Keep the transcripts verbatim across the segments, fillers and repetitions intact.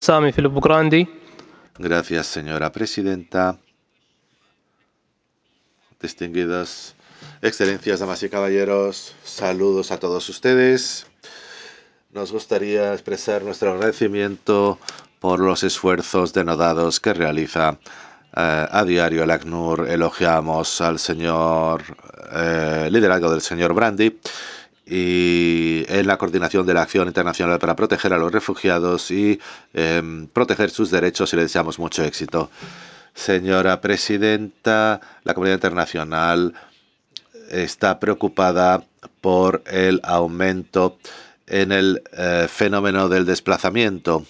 Sami Filippo Grandi. Gracias, señora presidenta. Distinguidas excelencias, damas y caballeros, saludos a todos ustedes. Nos gustaría expresar nuestro agradecimiento por los esfuerzos denodados que realiza eh, a diario el ACNUR. Elogiamos al señor eh, liderazgo del señor Brandi y en la coordinación de la acción internacional para proteger a los refugiados y eh, proteger sus derechos, y le deseamos mucho éxito. Señora presidenta, la comunidad internacional está preocupada por el aumento en el eh, fenómeno del desplazamiento.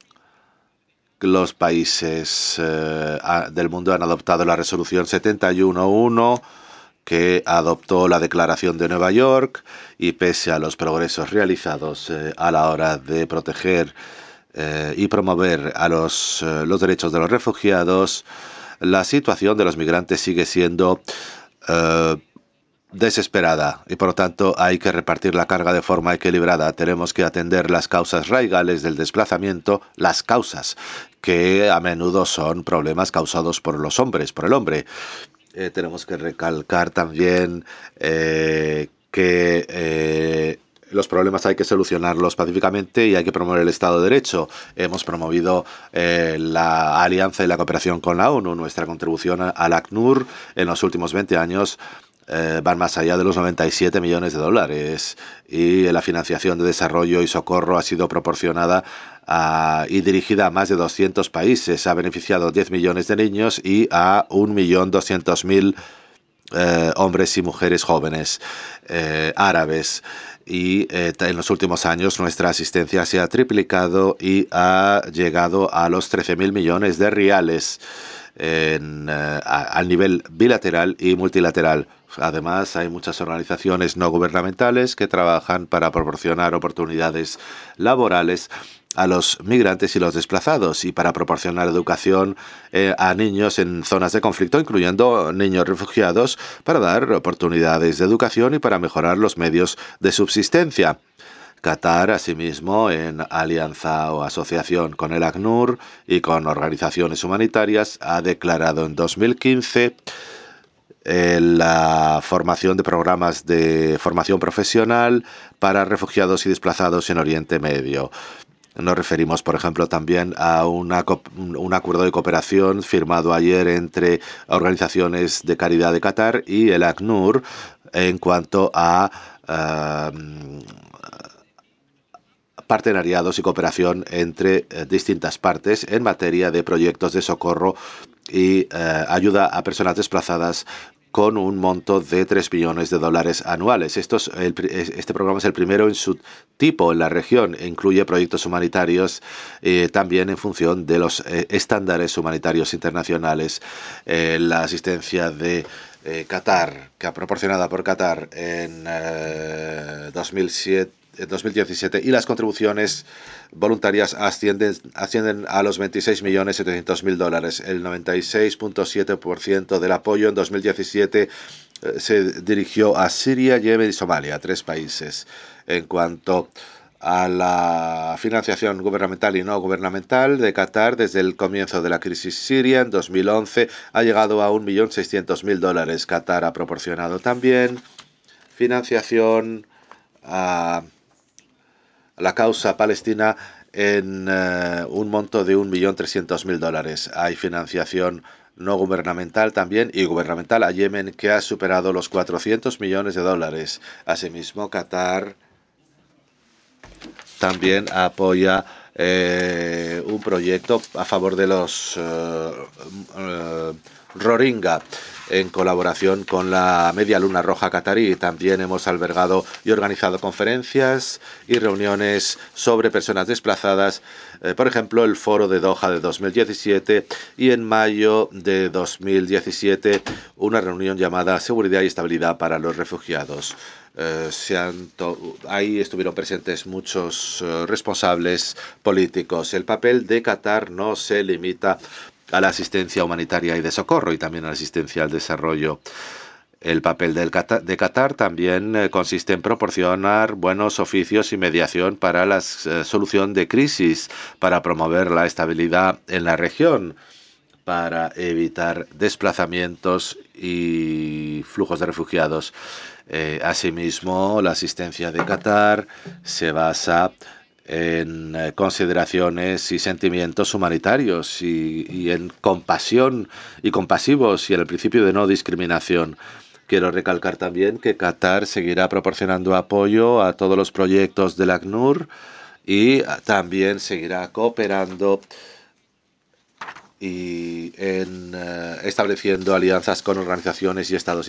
Los países eh, del mundo han adoptado la resolución setenta y uno uno, que adoptó la Declaración de Nueva York, y pese a los progresos realizados eh, a la hora de proteger eh, y promover a los, eh, los derechos de los refugiados, la situación de los migrantes sigue siendo eh, desesperada, y por lo tanto hay que repartir la carga de forma equilibrada. Tenemos que atender las causas raigales del desplazamiento, las causas que a menudo son problemas causados por los hombres, por el hombre. Eh, tenemos que recalcar también eh, que eh, los problemas hay que solucionarlos pacíficamente y hay que promover el Estado de Derecho. Hemos promovido eh, la alianza y la cooperación con la ONU. Nuestra contribución al ACNUR en los últimos veinte años eh, van más allá de los noventa y siete millones de dólares, y la financiación de desarrollo y socorro ha sido proporcionada a, y dirigida a más de doscientos países. Ha beneficiado a diez millones de niños y a un millón doscientos mil eh, hombres y mujeres jóvenes eh, árabes. Y eh, en los últimos años nuestra asistencia se ha triplicado y ha llegado a los trece mil millones de riales en, eh, a, a nivel bilateral y multilateral. Además, hay muchas organizaciones no gubernamentales que trabajan para proporcionar oportunidades laborales a los migrantes y los desplazados, y para proporcionar educación eh, a niños en zonas de conflicto, incluyendo niños refugiados, para dar oportunidades de educación y para mejorar los medios de subsistencia. Qatar, asimismo, en alianza o asociación con el ACNUR y con organizaciones humanitarias, ha declarado en dos mil quince eh, la formación de programas de formación profesional para refugiados y desplazados en Oriente Medio. Nos referimos, por ejemplo, también a una, un acuerdo de cooperación firmado ayer entre organizaciones de caridad de Qatar y el ACNUR en cuanto a uh, partenariados y cooperación entre eh, distintas partes en materia de proyectos de socorro y eh, ayuda a personas desplazadas, con un monto de tres billones de dólares anuales. Esto es el, este programa es el primero en su tipo en la región. Incluye proyectos humanitarios eh, también en función de los eh, estándares humanitarios internacionales. Eh, la asistencia de eh, Qatar, que ha proporcionada por Qatar en eh, dos mil siete, dos mil diecisiete, y las contribuciones voluntarias ascienden, ascienden a los veintiséis millones setecientos mil dólares. El noventa y seis punto siete por ciento del apoyo en dos mil diecisiete eh, se dirigió a Siria, Yemen y Somalia, tres países. En cuanto a la financiación gubernamental y no gubernamental de Qatar, desde el comienzo de la crisis siria en dos mil once ha llegado a un millón seiscientos mil dólares. Qatar ha proporcionado también financiación a la causa palestina en uh, un monto de un millón trescientos mil dólares. Hay financiación no gubernamental también y gubernamental a Yemen, que ha superado los cuatrocientos millones de dólares. Asimismo, Qatar también apoya eh, un proyecto a favor de los uh, uh, Rohingya, en colaboración con la Media Luna Roja Qatarí. También hemos albergado y organizado conferencias y reuniones sobre personas desplazadas, eh, por ejemplo, el Foro de Doha de dos mil diecisiete, y en mayo de dos mil diecisiete una reunión llamada Seguridad y Estabilidad para los Refugiados. Eh, se han ahí estuvieron presentes muchos uh, responsables políticos. El papel de Qatar no se limita a la asistencia humanitaria y de socorro, y también a la asistencia al desarrollo. El papel del Qatar, de Qatar también eh, consiste en proporcionar buenos oficios y mediación para la eh, solución de crisis, para promover la estabilidad en la región, para evitar desplazamientos y flujos de refugiados. Eh, asimismo, la asistencia de Qatar se basa en eh, consideraciones y sentimientos humanitarios y, y en compasión y compasivos y en el principio de no discriminación. Quiero recalcar también que Qatar seguirá proporcionando apoyo a todos los proyectos del ACNUR y también seguirá cooperando y en uh, estableciendo alianzas con organizaciones y estados